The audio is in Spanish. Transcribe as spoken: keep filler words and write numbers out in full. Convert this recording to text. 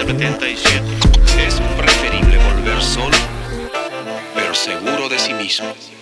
setenta y siete. Es preferible volver solo, pero seguro de sí mismo.